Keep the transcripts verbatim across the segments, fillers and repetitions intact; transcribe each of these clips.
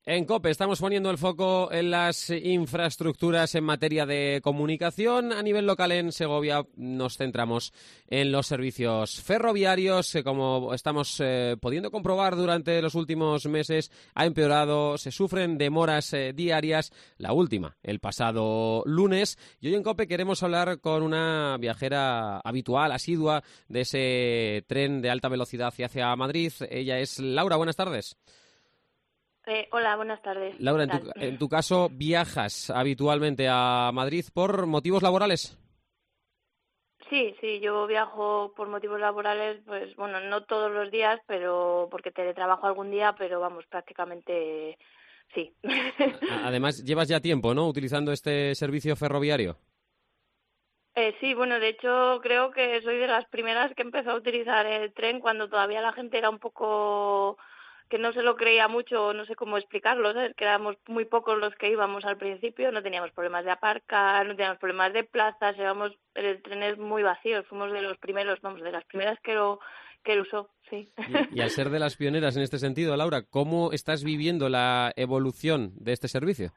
En COPE estamos poniendo el foco en las infraestructuras en materia de comunicación. A nivel local en Segovia nos centramos en los servicios ferroviarios, que como estamos eh, pudiendo comprobar durante los últimos meses ha empeorado, se sufren demoras eh, diarias, la última el pasado lunes. Y hoy en COPE queremos hablar con una viajera habitual, asidua de ese tren de alta velocidad hacia Madrid. Ella es Laura, buenas tardes. Eh, hola, buenas tardes. Laura, en tu, en tu caso, ¿viajas habitualmente a Madrid por motivos laborales? Sí, sí, yo viajo por motivos laborales, pues bueno, no todos los días, pero porque teletrabajo algún día, pero vamos, prácticamente sí. Además, llevas ya tiempo, ¿no?, utilizando este servicio ferroviario. Eh, sí, bueno, de hecho creo que soy de las primeras que empezó a utilizar el tren cuando todavía la gente era un poco que no se lo creía mucho, no sé cómo explicarlo, ¿sabes? Que éramos muy pocos los que íbamos al principio, no teníamos problemas de aparcar, no teníamos problemas de plazas, íbamos, el tren es muy vacío, fuimos de los primeros, vamos, de las primeras que lo, que lo usó, sí. Y, y al ser de las pioneras en este sentido, Laura, ¿cómo estás viviendo la evolución de este servicio?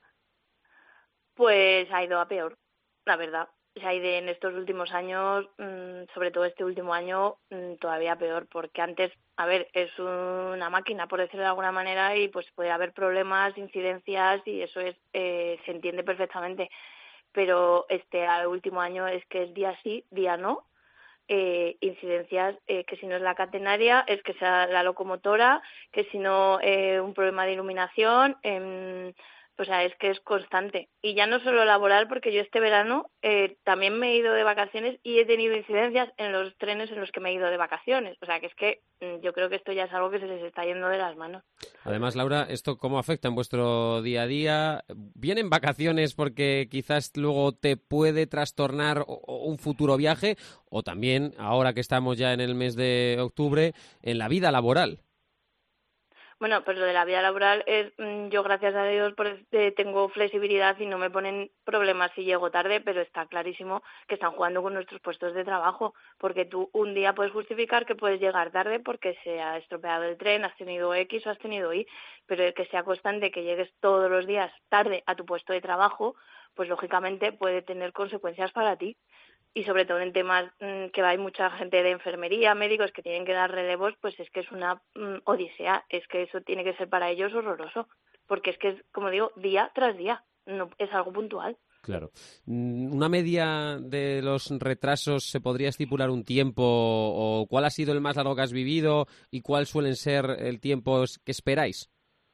Pues ha ido a peor, la verdad. Se ha ido en estos últimos años, mmm, sobre todo este último año, mmm, todavía peor, porque antes, a ver, es una máquina, por decirlo de alguna manera, y pues puede haber problemas, incidencias, y eso es eh, se entiende perfectamente. Pero este último año es que es día sí, día no, eh, incidencias, eh, que si no es la catenaria, es que sea la locomotora, que si no eh, un problema de iluminación, eh, o sea, es que es constante. Y ya no solo laboral, porque yo este verano eh, también me he ido de vacaciones y he tenido incidencias en los trenes en los que me he ido de vacaciones. O sea, que es que mm, yo creo que esto ya es algo que se les está yendo de las manos. Además, Laura, ¿esto cómo afecta en vuestro día a día? ¿Vienen vacaciones porque quizás luego te puede trastornar un futuro viaje? O también, ahora que estamos ya en el mes de octubre, en la vida laboral. Bueno, pues lo de la vida laboral es, mmm, yo gracias a Dios por, eh, tengo flexibilidad y no me ponen problemas si llego tarde, pero está clarísimo que están jugando con nuestros puestos de trabajo, porque tú un día puedes justificar que puedes llegar tarde porque se ha estropeado el tren, has tenido X o has tenido Y, pero el que sea constante que llegues todos los días tarde a tu puesto de trabajo, pues lógicamente puede tener consecuencias para ti. Y sobre todo en temas mmm, que hay mucha gente de enfermería, médicos que tienen que dar relevos, pues es que es una mmm, odisea, es que eso tiene que ser para ellos horroroso, porque es que es, como digo, día tras día, no es algo puntual. Claro. ¿Una media de los retrasos se podría estipular un tiempo o cuál ha sido el más largo que has vivido y cuál suelen ser el tiempo que esperáis?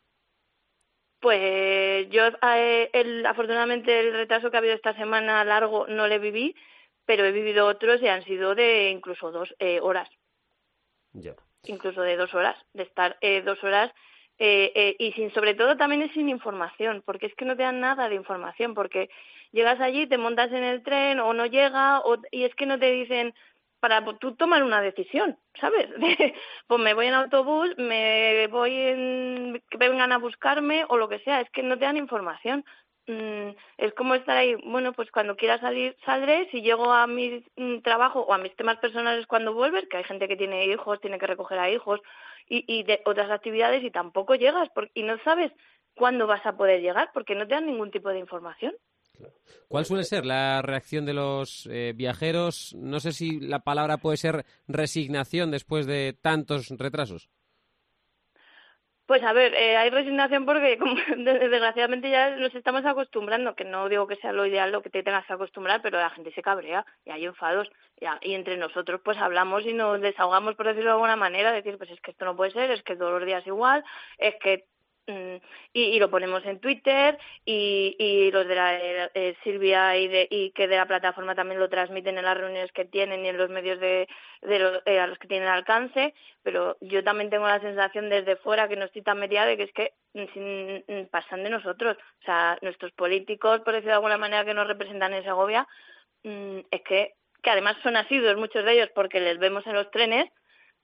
Pues yo, eh, el, afortunadamente, el retraso que ha habido esta semana largo no le viví, pero he vivido otros y han sido de incluso dos eh, horas. Ya. Incluso de dos horas, de estar eh, dos horas eh, eh, y sin, sobre todo también es sin información, porque es que no te dan nada de información, porque llegas allí, te montas en el tren o no llega o, y es que no te dicen para tú tomar una decisión, ¿sabes? Pues me voy en autobús, me voy en que vengan a buscarme o lo que sea, es que no te dan información. Mm, es como estar ahí, bueno, pues cuando quiera salir, saldré, si llego a mi mm, trabajo o a mis temas personales cuando vuelves, que hay gente que tiene hijos, tiene que recoger a hijos y, y de otras actividades y tampoco llegas por, y no sabes cuándo vas a poder llegar porque no te dan ningún tipo de información. ¿Cuál suele ser la reacción de los eh, viajeros? No sé si la palabra puede ser resignación después de tantos retrasos. Pues a ver, eh, hay resignación porque como, desgraciadamente ya nos estamos acostumbrando, que no digo que sea lo ideal lo que te tengas que acostumbrar, pero la gente se cabrea y hay enfados y, a, y entre nosotros pues hablamos y nos desahogamos, por decirlo de alguna manera, decir pues es que esto no puede ser, es que todos los días igual, es que y, y lo ponemos en Twitter y, y los de la eh, Silvia y, de, y que de la plataforma también lo transmiten en las reuniones que tienen y en los medios de, de lo, eh, a los que tienen alcance, pero yo también tengo la sensación desde fuera que no estoy tan metida de que es que sin, pasan de nosotros, o sea, nuestros políticos, por decirlo de alguna manera, que nos representan en Segovia, es que, que además son asiduos muchos de ellos porque les vemos en los trenes,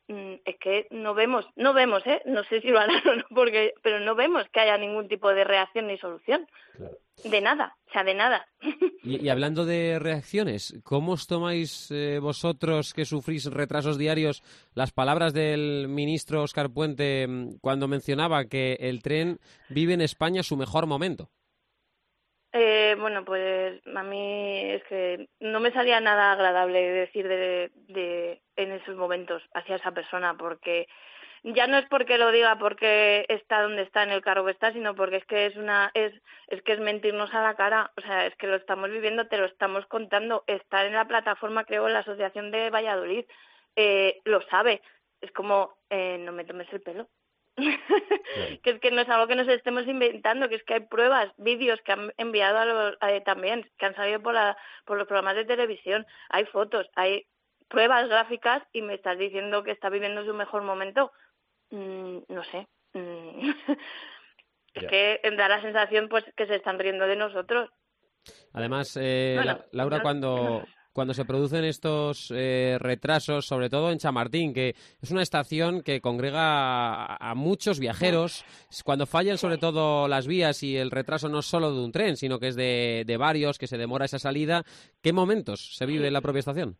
mm, es que no vemos, no vemos, ¿eh? No sé si lo harán o no, porque, pero no vemos que haya ningún tipo de reacción ni solución. Claro. De nada, o sea, de nada. Y, y hablando de reacciones, ¿cómo os tomáis eh, vosotros que sufrís retrasos diarios las palabras del ministro Óscar Puente mm, cuando mencionaba que el tren vive en España su mejor momento? Eh, bueno, pues a mí es que no me salía nada agradable decir de, de en esos momentos hacia esa persona, porque ya no es porque lo diga porque está donde está en el cargo que está, sino porque es que es una es es que es mentirnos a la cara. O sea, es que lo estamos viviendo, te lo estamos contando. Estar en la plataforma, creo, en la Asociación de Valladolid, eh, lo sabe. Es como, eh, no me tomes el pelo. Claro. Que es que no es algo que nos estemos inventando, que es que hay pruebas, vídeos que han enviado a los, eh, también, que han salido por, la, por los programas de televisión, hay fotos, hay pruebas gráficas y me estás diciendo que está viviendo su mejor momento. Mm, no sé. Mm. Es Ya. que da la sensación pues que se están riendo de nosotros. Además, eh, Bueno, La- Laura, no- cuando, cuando se producen estos eh, retrasos, sobre todo en Chamartín, que es una estación que congrega a, a muchos viajeros, cuando fallan sobre sí. todo las vías y el retraso no es solo de un tren, sino que es de, de varios, que se demora esa salida, ¿qué momentos se vive Sí. en la propia estación?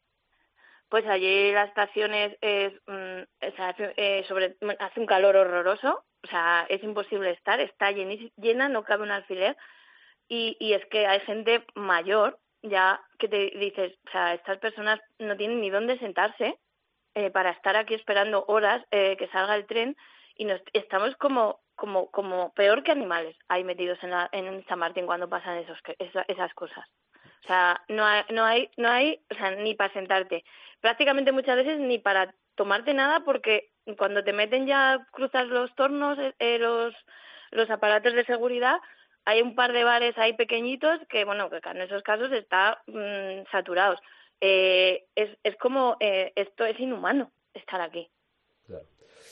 Pues allí la estación es, es mm, o sea, hace, eh, sobre, hace un calor horroroso, o sea, es imposible estar, está lleni- llena, no cabe un alfiler, y, y es que hay gente mayor ya que te dices, o sea, estas personas no tienen ni dónde sentarse eh, para estar aquí esperando horas eh, que salga el tren y nos estamos como como como peor que animales ahí metidos en la, en San Martín cuando pasan esos esa, esas cosas. O sea, no hay no hay no hay, o sea, ni para sentarte. Prácticamente muchas veces ni para tomarte nada porque cuando te meten ya cruzas los tornos, eh, los los aparatos de seguridad, hay un par de bares ahí pequeñitos que, bueno, que en esos casos está mmm, saturados. Eh, es, es como, eh, esto es inhumano, estar aquí. Claro.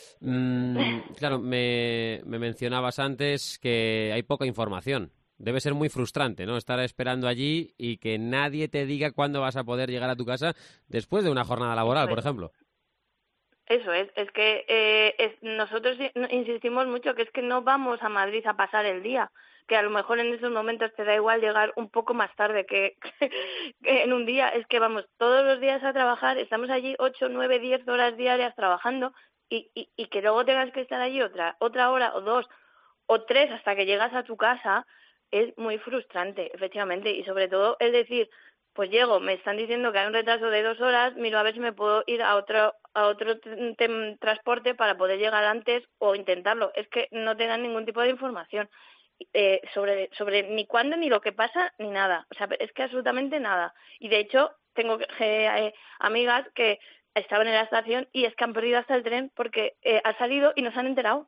Mm, claro, me, me mencionabas antes que hay poca información. Debe ser muy frustrante, ¿no? Estar esperando allí y que nadie te diga cuándo vas a poder llegar a tu casa después de una jornada laboral, Eso por es. ejemplo. Eso es, es que eh, es, nosotros insistimos mucho que es que no vamos a Madrid a pasar el día, que a lo mejor en esos momentos te da igual llegar un poco más tarde que, que en un día, es que vamos todos los días a trabajar, estamos allí ocho, nueve, diez horas diarias trabajando y, y, y que luego tengas que estar allí otra, otra hora o dos o tres hasta que llegas a tu casa, es muy frustrante, efectivamente, y sobre todo el decir, pues llego, me están diciendo que hay un retraso de dos horas, miro a ver si me puedo ir a otro a otro t- t- transporte para poder llegar antes o intentarlo. Es que no te dan ningún tipo de información eh, sobre sobre ni cuándo, ni lo que pasa, ni nada. O sea, es que absolutamente nada. Y de hecho, tengo que- eh, amigas que estaban en la estación y es que han perdido hasta el tren porque eh, ha salido y no se han enterado.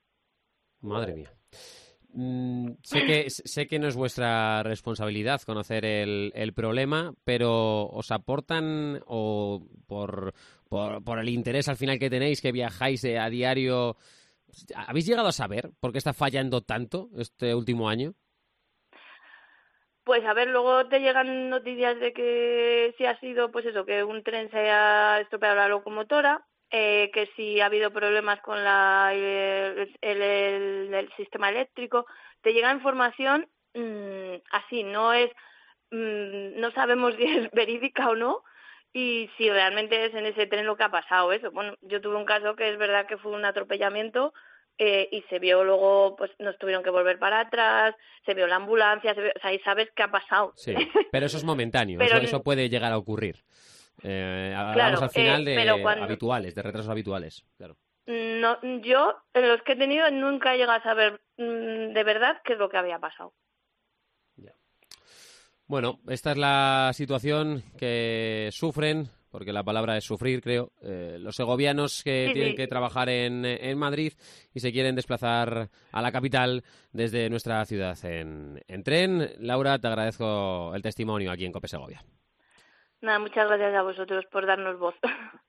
Madre mía. Mm, sé que, sé que no es vuestra responsabilidad conocer el, el problema, pero ¿os aportan o por, por, por el interés al final que tenéis, que viajáis eh, a diario, habéis llegado a saber por qué está fallando tanto este último año? Pues a ver, luego te llegan noticias de que si ha sido, pues eso, que un tren se ha estropeado la locomotora, eh, que si ha habido problemas con la, el, el, el, el sistema eléctrico. Te llega información mmm, así, no es, mmm, no sabemos si es verídica o no y si realmente es en ese tren lo que ha pasado eso. Bueno, yo tuve un caso que es verdad que fue un atropellamiento eh, y se vio luego, pues nos tuvieron que volver para atrás, se vio la ambulancia, se vio, o sea, y sabes qué ha pasado. Sí, pero eso es momentáneo, Pero eso, eso puede llegar a ocurrir. Eh, hablamos claro, al final eh, pero de cuando habituales, de retrasos habituales, claro. no, yo en los que he tenido nunca he llegado a saber mmm, de verdad qué es lo que había pasado. Ya. Bueno, esta es la situación que sufren, porque la palabra es sufrir, creo, eh, los segovianos que Sí, tienen sí, que trabajar en, en Madrid y se quieren desplazar a la capital desde nuestra ciudad en, en tren. Laura, te agradezco el testimonio aquí en COPE Segovia. nada, muchas gracias a vosotros por darnos voz.